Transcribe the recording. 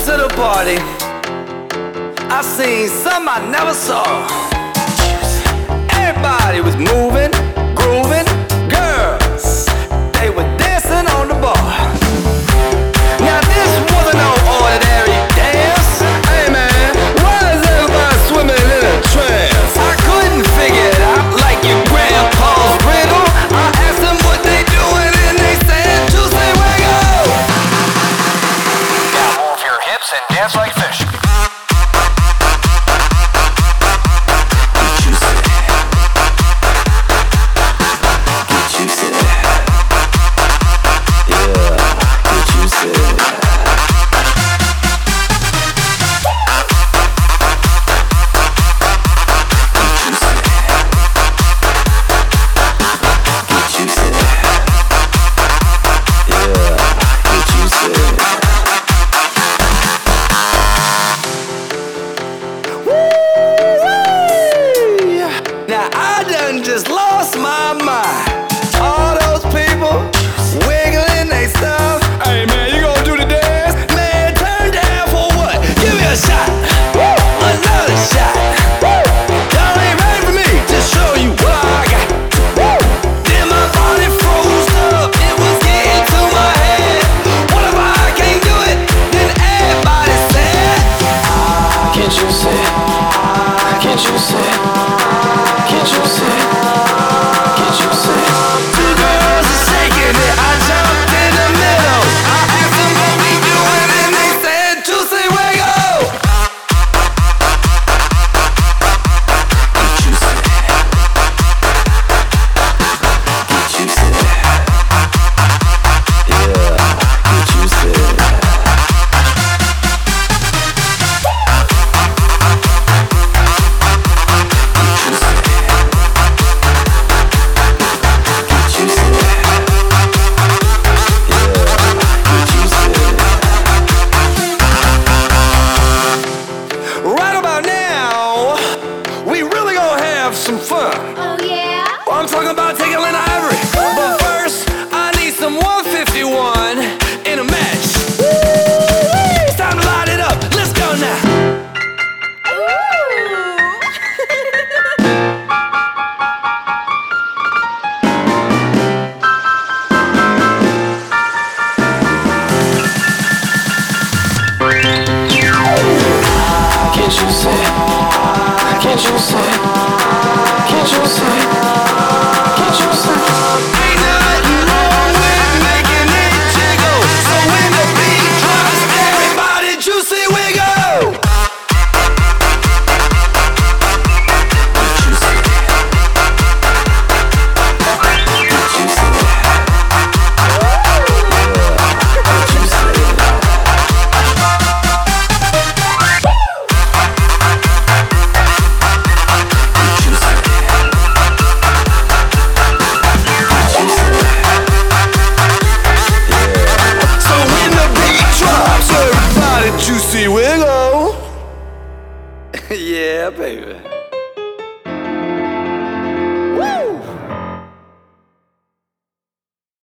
to the party, I seen some I never saw. Everybody was moving, grooving, girls, they were dancing on the bar. Now this wasn't no ordinary dance. Hey man, why is everybody swimming in a trance? I couldn't figure it out like your grandpa's riddle. I asked them what they doing and they said, Juicy Wiggle. Now move your hips and dance like fish. Now I done just lost my mind. All those people wiggling they stuff. Hey man, you gonna do the dance? Man, turn down for what? Give me a shot. Another shot. Y'all ain't ready for me. Just show you what I got. Then my body froze up. It was getting to my head. What if I can't do it? Then everybody said, Can't you see? Can't you see? Can't you see? Can't you see? two girls are shaking it. I jumped in the middle. I asked them what we doing and they said, Juicy Wiggle. Right about now, we really gonna have some fun. Oh yeah? Well, I'm talking about taking Lynn Ivory. But first, I need some 151 in a match. It's time to light it up. Let's go now. Can't you see? Can't you see? Can't you see? Can't you see? Ain't nothing wrong with making it jiggle. So when the beat drops, everybody Juicy Wiggle. So when the beat drops, everybody Juicy Wiggle. Yeah, baby.